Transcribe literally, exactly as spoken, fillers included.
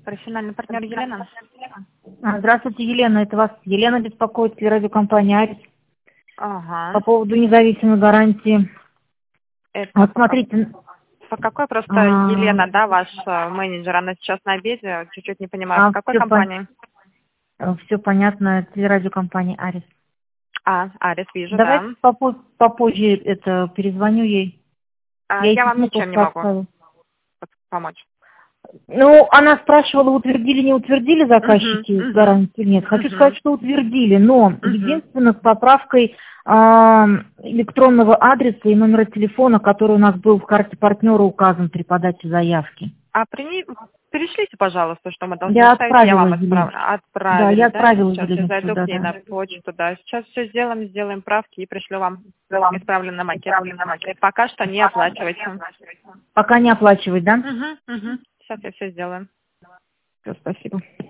Профессиональный партнер Елена. А, Здравствуйте, Елена. Это вас Елена беспокоит, радиокомпания «Арис». Ага. По поводу независимой гарантии. Это Вот по, как- смотрите. по какой просто а, Елена, да, ваш э, менеджер, она сейчас на обеде, чуть-чуть не понимаю, а, по какой все, компании? все понятно, телерадиокомпания «Арис». А, Арис, вижу, да. Давайте попо- попозже это перезвоню ей. А, Я ей я вам письмо ничем не просто могу оставила. помочь. Ну, она спрашивала, утвердили, не утвердили заказчики Мгм, мгм, гарантию, нет. Хочу мгм, сказать, что утвердили, но мгм. единственное с поправкой а, электронного адреса и номера телефона, который у нас был в карте партнера указан при подаче заявки. А при... перешлите, пожалуйста, что мы должны Я оставить, я отправила вам Елене. отправлю. Да, Отправили, я да? отправила Сейчас я Елене зайду сюда, к ней да. на почту, да. Сейчас все сделаем, сделаем правки и пришлю вам исправленный макет. Пока что не оплачивайте. Пока не оплачивать, да? Угу, угу. Сейчас я все сделаю. Всё, спасибо.